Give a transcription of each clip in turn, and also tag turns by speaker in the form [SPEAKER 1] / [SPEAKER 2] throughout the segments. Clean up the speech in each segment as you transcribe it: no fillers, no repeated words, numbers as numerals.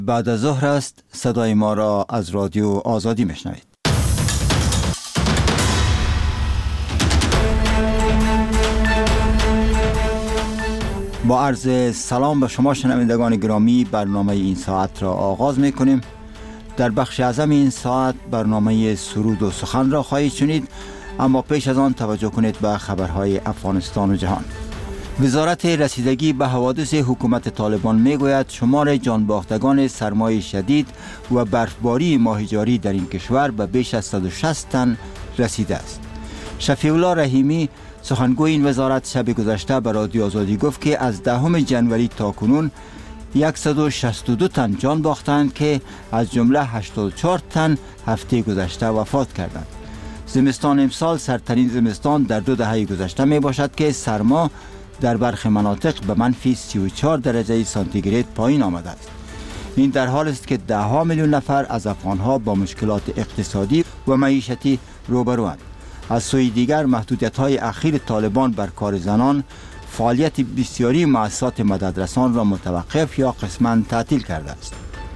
[SPEAKER 1] بعد از ظهر است. صدای ما را از رادیو آزادی میشنوید. با عرض سلام به شما شنوندگان گرامی، برنامه این ساعت را آغاز میکنیم. در بخش اعظم این ساعت برنامه سرود و سخن را خواهید شنید، اما پیش از آن توجه کنید به خبرهای افغانستان و جهان. وزارت رسیدگی به حوادث حکومت طالبان میگوید شمار جانباختگان سرمای شدید و برفباری ماهیجاری در این کشور به بیش از 160 تن رسیده است. شفیع الله رحیمی سخنگوی این وزارت شب گذشته به رادیو آزادی گفت که از 10 جنوری تا کنون 162 تن جان باختند که از جمله 84 تن هفته گذشته وفات کردند. زمستان امسال سردترین زمستان در 2 دهه گذشته می باشد که سرما در برخی مناطق به منفی 34 درجه سانتیگراد پایین آمده است. این در حال است که 10 میلیون نفر از افغانها با مشکلات اقتصادی و معیشتی روبروند. از سوی دیگر محدودیت‌های اخیر طالبان بر کار زنان فعالیت بسیاری مؤسسات مددرسان را متوقف یا قسماً تعطیل کرده است.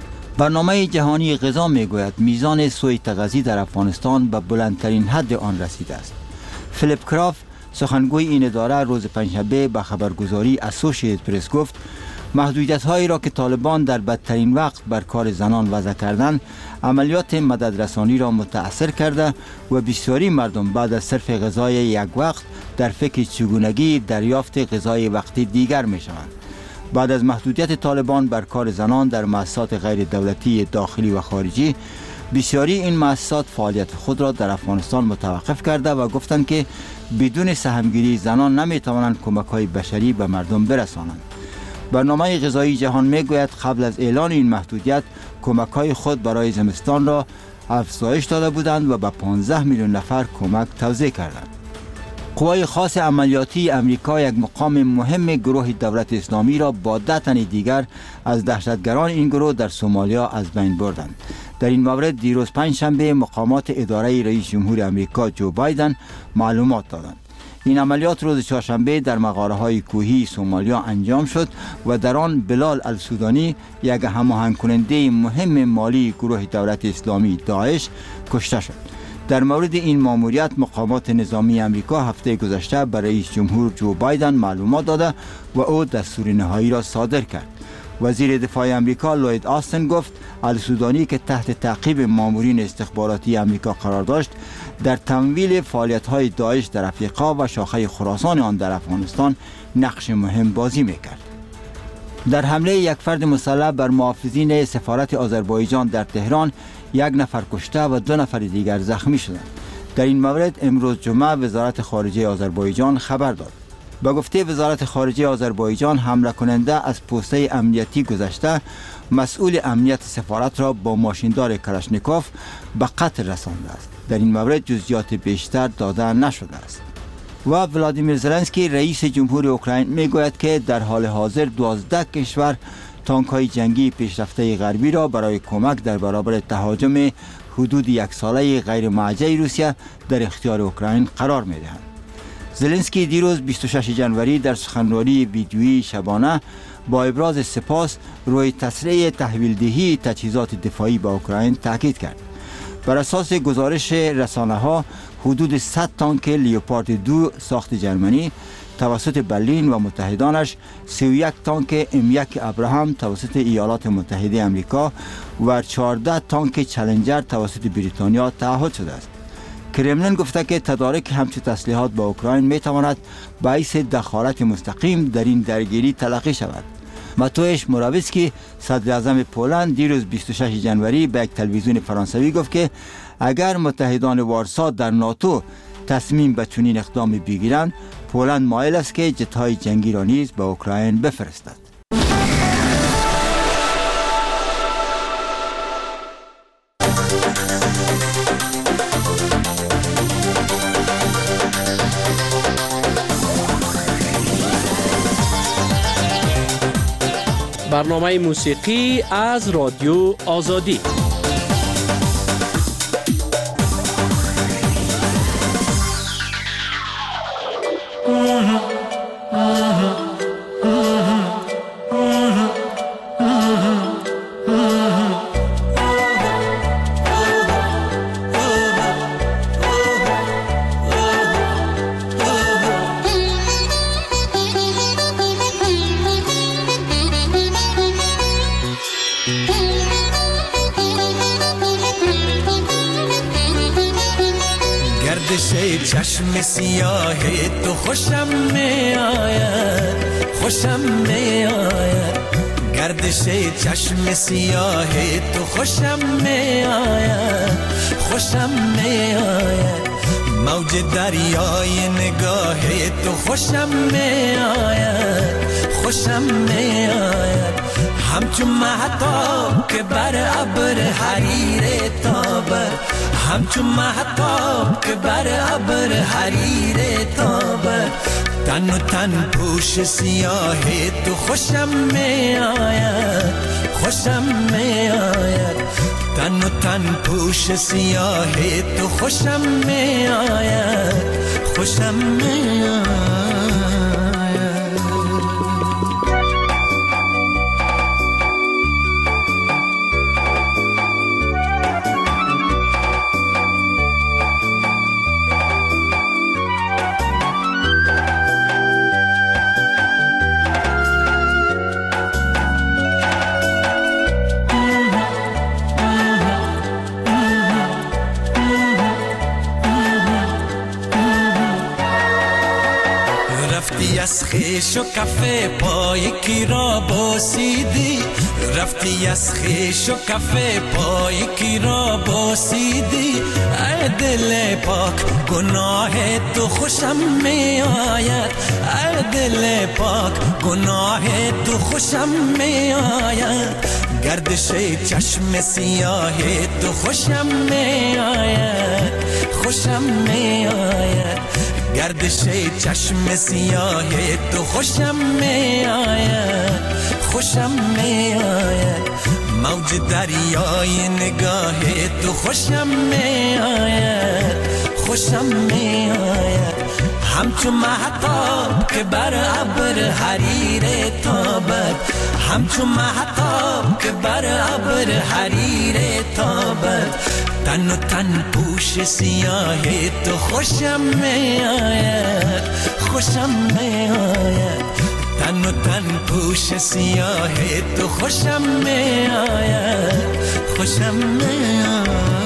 [SPEAKER 1] برنامه جهانی غذا میگوید میزان سوء تغذیه در افغانستان به بلندترین حد آن رسیده است. فیلیپ کراف سخنگوی این اداره روز پنجشنبه به خبرگزاری اسوسییتد پرس گفت محدودیت‌هایی را که طالبان در بدترین وقت بر کار زنان وضع کردند عملیات مددرسانی را متأثر کرده و بسیاری مردم بعد از صرف غذای یک وقت در فکر چگونگی دریافت غذای وقتی دیگر می‌شوند. بعد از محدودیت طالبان بر کار زنان در مؤسسات غیر دولتی داخلی و خارجی، بسیاری این مؤسسات فعالیت خود را در افغانستان متوقف کرده و گفتند که بدون سهمگیری زنان نمی‌توانند کمک‌های بشری به مردم برسانند. برنامه غذایی جهان میگوید قبل از اعلان این محدودیت کمک‌های خود برای زمستان را افزایش داده بودند و به 15 میلیون نفر کمک توزیع کردند. قوای خاص عملیاتی امریکا یک مقام مهم گروه دولت اسلامی را با 10 تن دیگر از دهشتگران این گروه در سومالیا از بین بردند. در این مورد دیروز پنجشنبه مقامات اداره رئیس جمهور امریکا جو بایدن معلومات دادند. این عملیات روز چهارشنبه در مغاره‌های کوهی سومالیا انجام شد و در آن بلال السودانی یک هماهنگ کننده مهم مالی گروه دولت اسلامی داعش کشته شد. در مورد این مأموریت مقامات نظامی امریکا هفته گذشته برای رئیس جمهور جو بایدن معلومات داده و او دستور نهایی را صادر کرد. وزیر دفاع امریکا لوید آستن گفت السودانی که تحت تعقیب مامورین استخباراتی امریکا قرار داشت در تمویل فعالیت‌های داعش در افریقا و شاخه خراسان آن در افغانستان نقش مهم بازی می‌کرد. در حمله یک فرد مسلح بر محافظین سفارت آذربایجان در تهران 1 نفر کشته و 2 نفر دیگر زخمی شدند. در این مورد امروز جمعه وزارت خارجه آذربایجان خبر داد. به گفته وزارت خارجه آذربایجان حمله کننده از پوسته امنیتی گذشته مسئول امنیت سفارت را با ماشیندار کلاشنیکوف به قتل رسانده است. در این مورد جزئیات بیشتر داده نشده است. و ولادیمیر زلنسکی رئیس جمهور اوکراین میگوید که در حال حاضر 12 کشور تانک‌های جنگی پیشرفته غربی را برای کمک در برابر تهاجم حدود 1 ساله غیر مرجعی روسیه در اختیار اوکراین قرار می‌دهند. زلنسکی دیروز 26 جنوری در سخنرانی ویدیویی شبانه با ابراز سپاس روی تسریع تحویلدهی تجهیزات دفاعی به اوکراین تاکید کرد. بر اساس گزارش رسانه‌ها حدود 100 تانک لیوپارد 2 ساخت جرمنی توسط برلین و متحدانش، 31 تانک M1 ابراهام توسط ایالات متحده آمریکا و 14 تانک چالنجر توسط بریتانیا تعهد شده است. کرملین گفته که تدارک همچون تسلیحات با اوکراین میتواند باعث دخالت مستقیم در این درگیری تلقی شود. ماتوش موراویسکی صدر اعظم پولند دیروز 26 جنوری به یک تلویزیون فرانسوی گفت که اگر متحدان وارسا در ناتو تصمیم به چنین اقدامی بگیرند، پولند مایل است که جت‌های جنگی را نیز به اوکراین بفرستد.
[SPEAKER 2] برنامه موسیقی از رادیو آزادی.
[SPEAKER 3] گردش چشم سیاه تو خوشم می آید، خوشم می آید. گردش چشم سیاه تو خوشم می آید، خوشم می آید. موج دریای نگاه تو خوشم می آید، خوشم می آید. همچون مهتاب که بر ابر حریر تابد، همچون مهتاب که بر ابر حریر تابد. تن و تن پوش سیاه تو خوشم می آید، خوشم می آید. تن و تن پوش سیاه تو خوشم می آید، خوشم می آید. از خیش و کفه پای کی را بوسیدی، رفتی از خیش و کفه پای کی را بوسیدی. ای دل پاک گناه تو خوشم می آید، ای دل پاک گناه تو خوشم می آید. گردش چشم سیاه تو خوشم می آید، خوشم می آید. گردش چشم سیاه تو خوشم می آید، خوشم می آید. موج دریای نگاه تو خوشم می آید، خوشم می آید. همچون مهتاب که بر ابر حریر تابد، همچون مهتاب که بر ابر حریر تابد. تن و تن پوش سیاه تو خوشم می آید، خوشم می آید. تن و تن پوش سیاه تو خوشم می آید، خوشم می آید.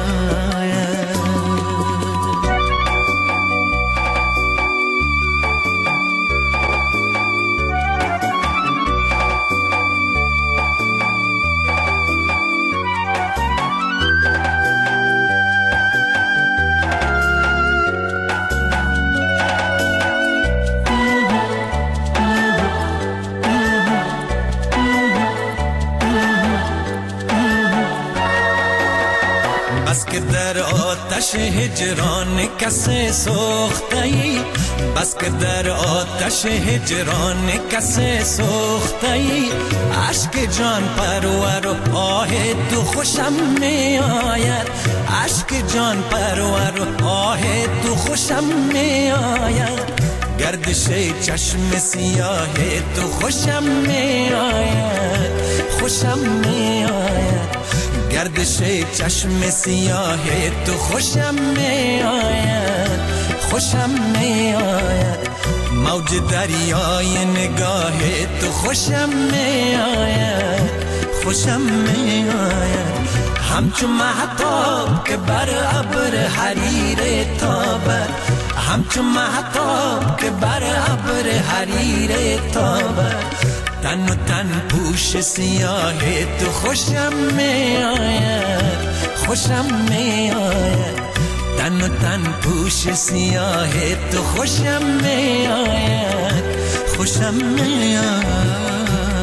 [SPEAKER 3] بس که در آتش هجران کسی سوخته‌ای، بس که در آتش هجران کسی سوخته‌ای. عشق جان پرور و آه تو خوشم می آید، عشق جان پرور و آه تو خوشم می آید. گردش چشم سیاه تو خوشم می آید، خوشم می آید. گردش چشم سیاه تو خوشم می آید، خوشم می آید. موج دریای نگاه تو خوشم می آید، خوشم می آید. همچون مهتاب که بر ابر حریر تابد، همچون مهتاب که بر ابر حریر تابد. تن و تن پوش سیاه تو خوشم می آید، خوشم می آید. تن و تن پوش سیاه تو خوشم می آید، خوشم می آید.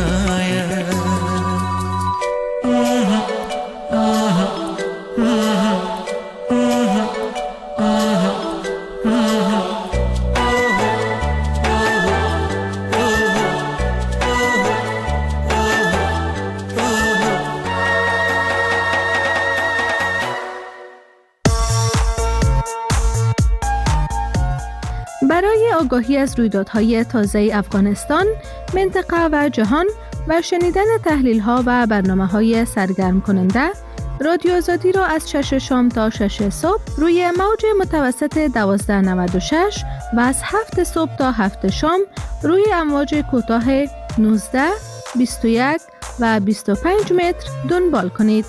[SPEAKER 4] برای آگاهی از رویدادهای تازه افغانستان، منطقه و جهان و شنیدن تحلیل‌ها و برنامه‌های سرگرم کننده، رادیو آزادی را از 6 شام تا 6 صبح روی موج متوسط 1296 و از 7 صبح تا 7 شام روی امواج کوتاه 19، 21 و 25 متر دنبال کنید.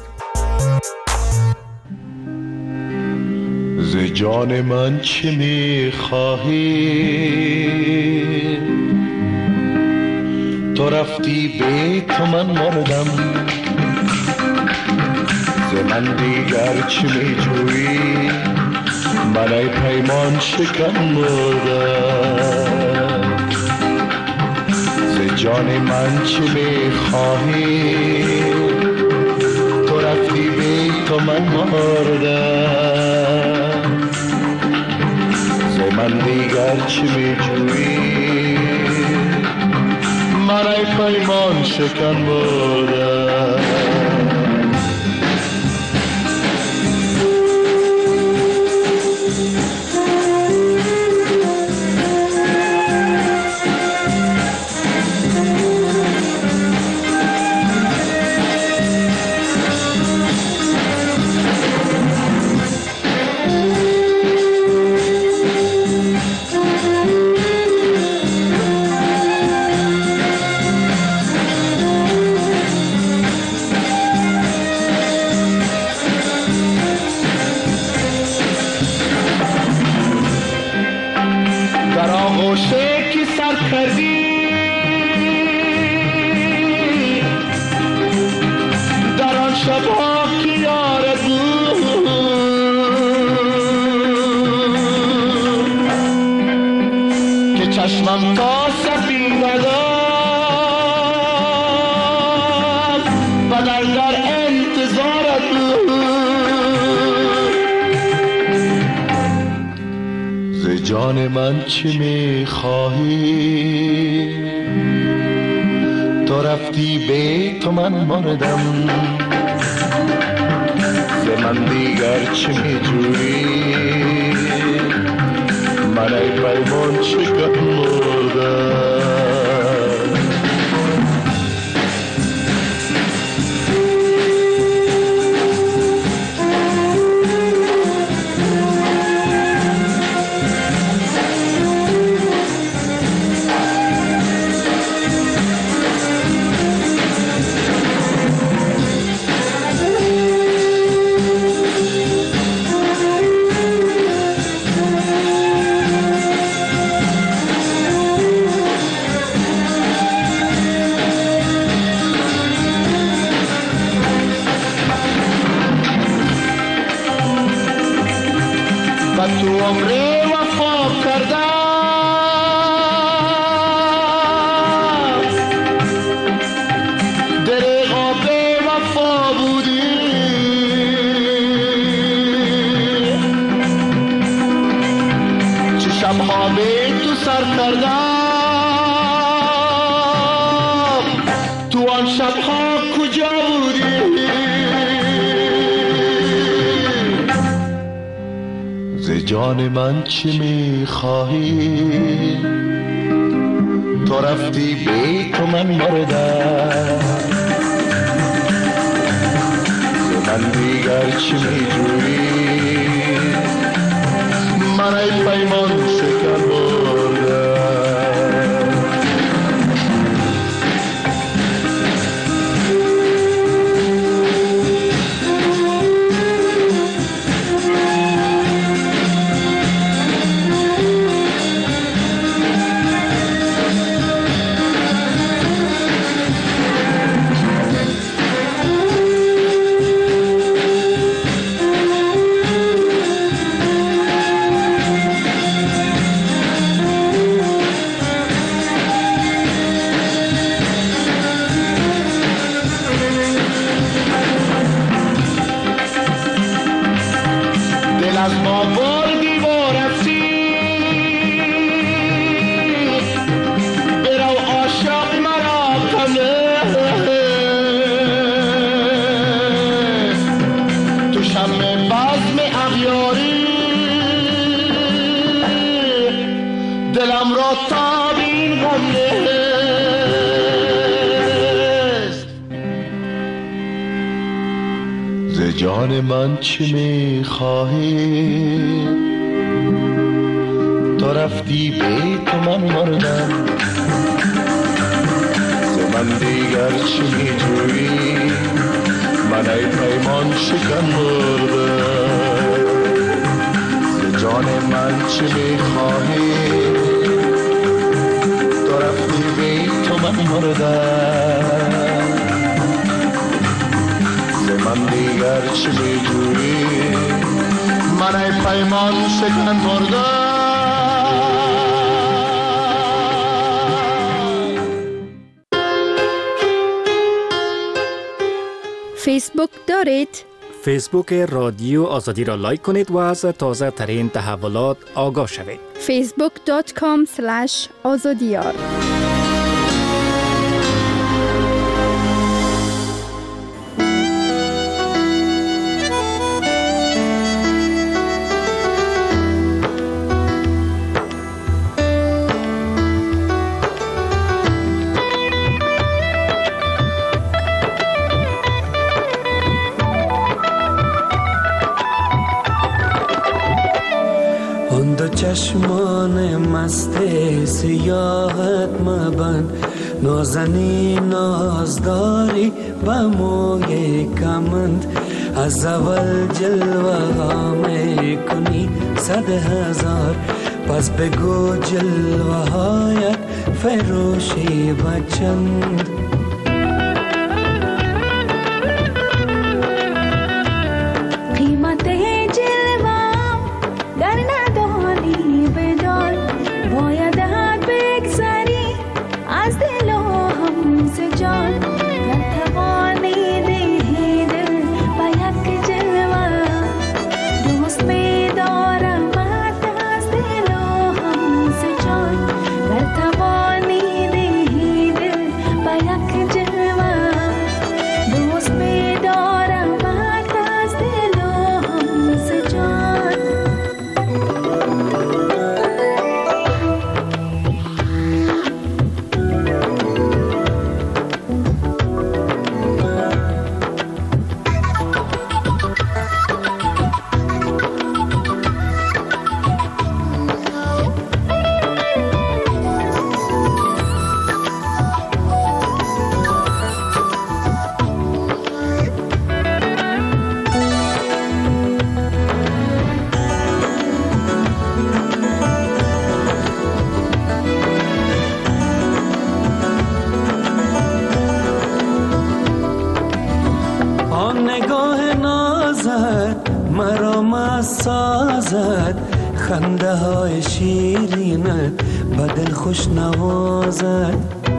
[SPEAKER 5] ز جان من چه می‌خواهی؟ تو رفتی به تو من مردم، ز من دیگر چه می‌جویی؟ من ای پیمان شکن مردم. ز جان من چه می‌خواهی؟ تو رفتی به تو من مردم، ز من دیگر چه می‌جویی؟ من ای پیمان شکن مردم. چشمم تا سفینه داد و در انتظارت بود. ز جان من چه می‌خواهی؟ تو رفتی به تو من مردم، ز من دیگر چه می‌جویی؟ من ای پیمان شکن مردم. و تو عمر وفا کردم، دریغا به وفا بودی. چه شبها به تو سر کردم، تو آن شبها کجا بودی؟ جان من چه می‌خواهی؟ تو رفتی به تو من مردم، ز من دیگر چه می‌جویی؟ من ای پیمان شکن مردم. از ما بردی و رفتی، برو عاشق مرا کنه، تو شمع بزم اغیاری دلم را تابین غم نیست. ز جان من چه میخواهی؟ تو رفتی به تو من مردم، ز من دیگر چی میجویی؟ من ای پیمان شکن مرده، ز جان من چی میخواهی؟ تو رفتی بی تو من مرده، ز من دیگر چی میجویی؟ من ای پیمان شکن مرده.
[SPEAKER 6] فیسبوک دارید؟
[SPEAKER 2] فیسبوک رادیو آزادی را لایک کنید و از تازه ترین تحولات آگاه شوید.
[SPEAKER 6] facebook.com/azadiyar
[SPEAKER 7] چشمان مست سیاحت مبند، نازنین نازداری با موی کمند، از اول جلوه ها می کنی 100,000، پس بگو جلوه هایت فروشی بچند. خنده های شیرینت به دل خوش نوازد،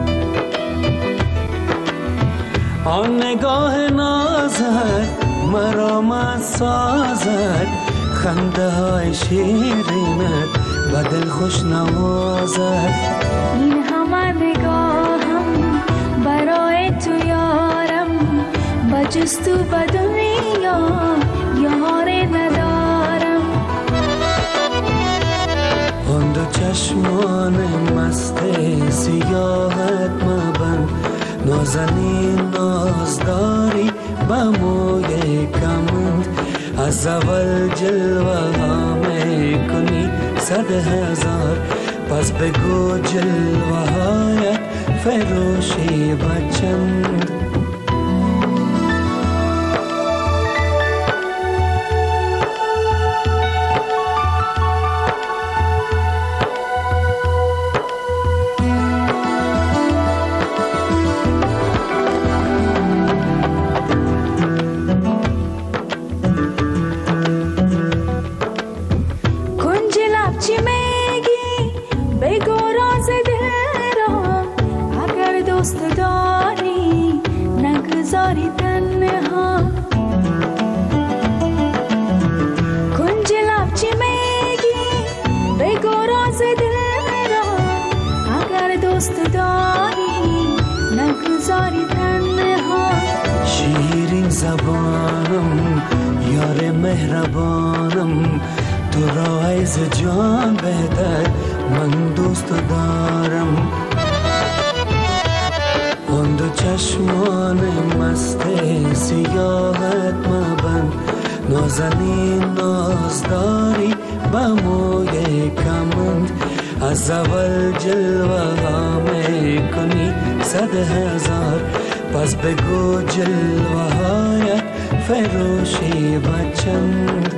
[SPEAKER 7] آن نگاه نازت مرا مست سازد، خنده های شیرینت به دل خوش نوازد.
[SPEAKER 8] این همه نگاهم برای تو یارم، بجز تو به دنیا یاری ندارم.
[SPEAKER 7] آن دو چشمان مست سیاحت مبند، نازنین نازداری با موی کمند، از اول جلوه ها می کنی 100,000، پس بگو جلوه هایت فروشی بچند. شیرین زبانم یار مهربانم، تو را از جان بهتر من دوست دارم. آن دو چشمان مست سیاحت مبند، نازنین نازداری با موی کمند، از اول جلوه ها میکنی 100,000 پس بگو جلوه هایت فروشی و چند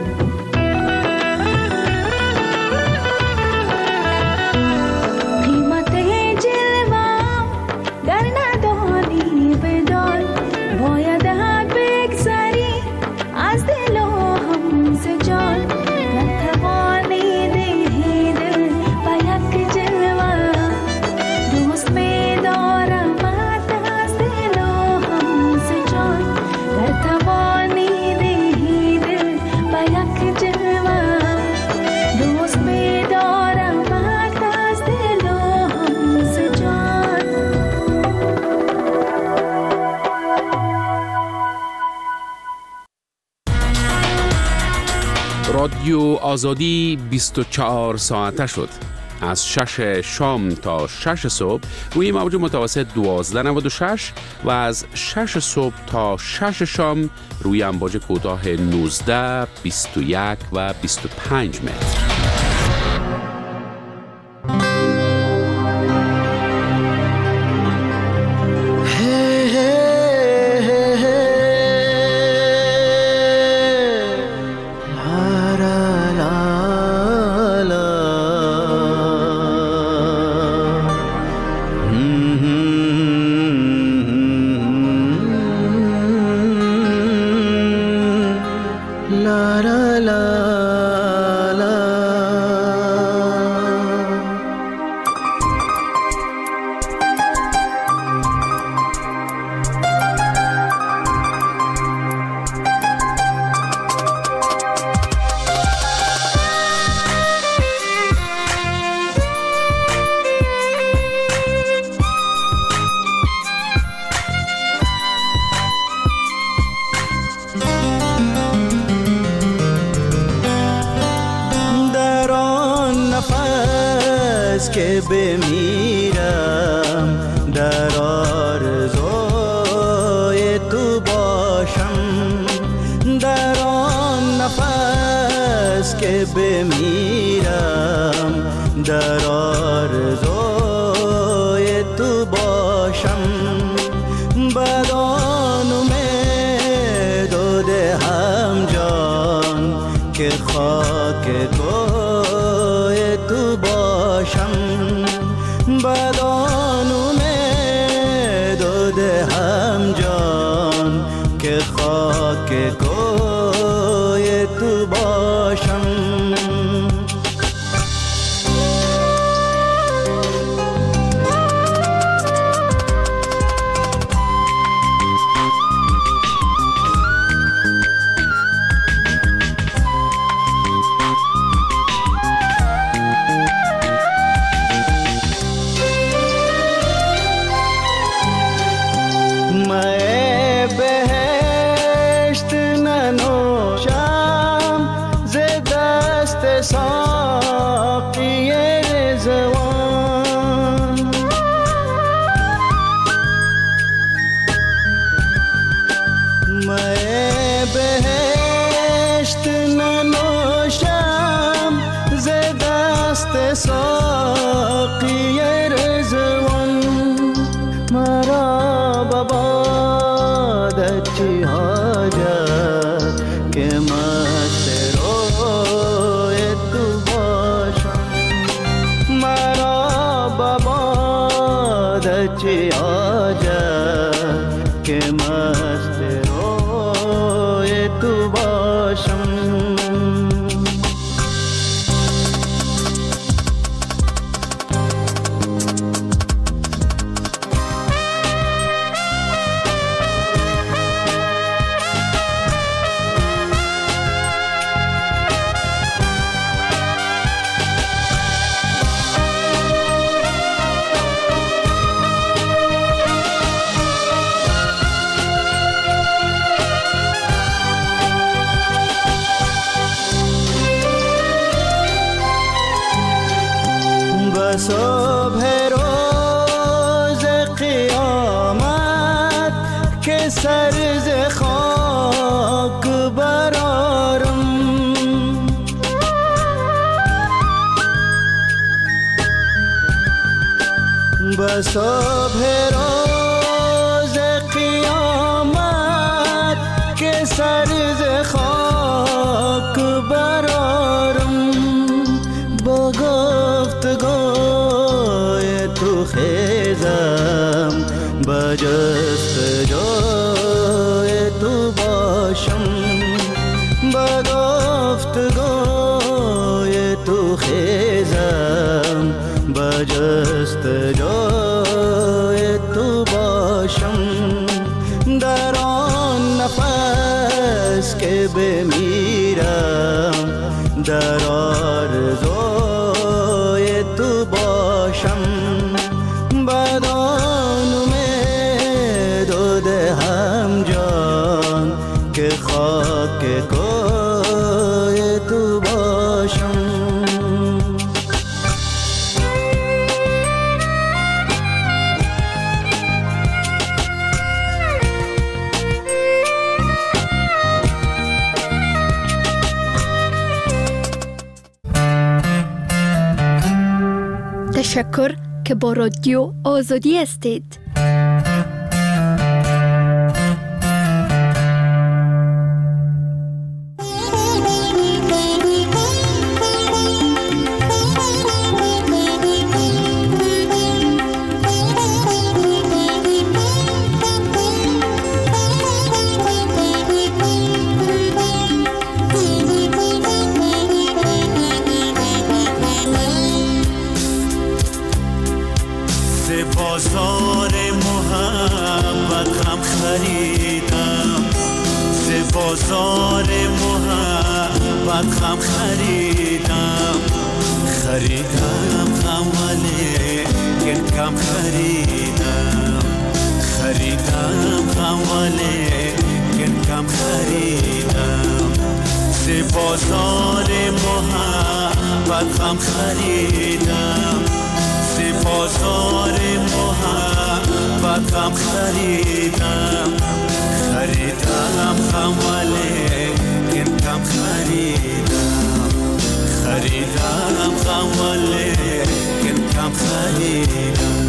[SPEAKER 9] رادیو آزادی 24 ساعته شد. از 6 شام تا 6 صبح روی موج متوسط 1296 و از 6 صبح تا 6 شام روی امواج کوتاه 19، 21 و 25 متر.
[SPEAKER 10] که بمیرم در آرزوی تو باشم، در آن نفس که بمیرم در آرزوی تو باشم، بدان امید و دهم جان که خاک کوی تو باشم، بدان امید و دهم جان که خاک کوی تو باشم. صبح روز قیامت که سر ز خاک برارم، صبح روز قیامت که سر ز خاک برارم، با گفتگوی تو خیزم، با جستجوی تو باشم، با گفتگوی تو خیزم، با جستجوی تو باشم. در آن نفس که بمیرم، در آرزوی تو باشم. بدان امید و دهم جان که خاک کوی تو باشم.
[SPEAKER 6] تشکر که با رادیو آزادی هستید.
[SPEAKER 3] بازار محبت غم خریدم، ز بازار محبت غم خریدم، خریدم غم ولی کم خریدم، خریدم غم ولی کم خریدم. ز بازار محبت غم خریدم، بازار محبت غم خریدم، خریدم غم ولی کم خریدم، خریدم غم ولی کم خریدم.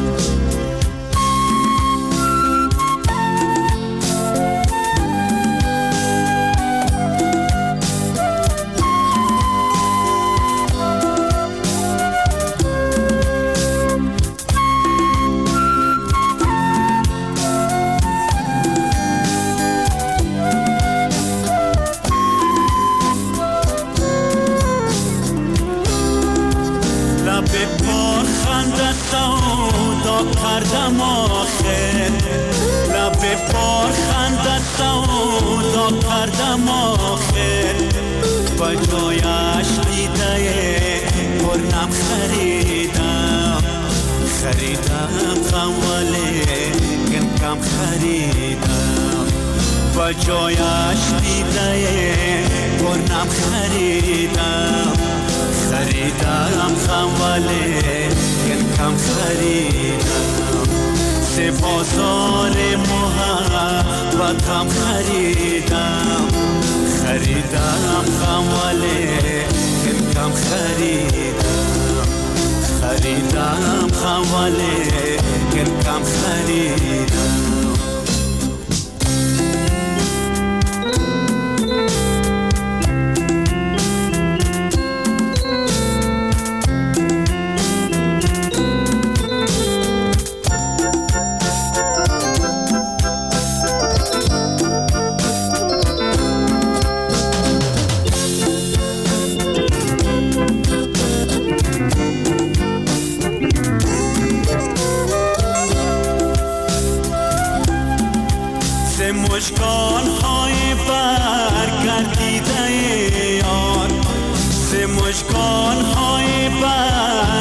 [SPEAKER 3] کردم آخر لب پار خندت سودا کردم آخر، با جایش دیده پرنم خریدم، خریدم غم ولی کم خریدم، با جایش دیده پرنم خریدم، خریدم غم ولی کم خریدم. ز بازار محبت غم خریدم، خریدم غم ولی کم خریدم، خریدم غم ولی کم خریدم. مشکان های برگردیده یار، ز مشکان های برگردیده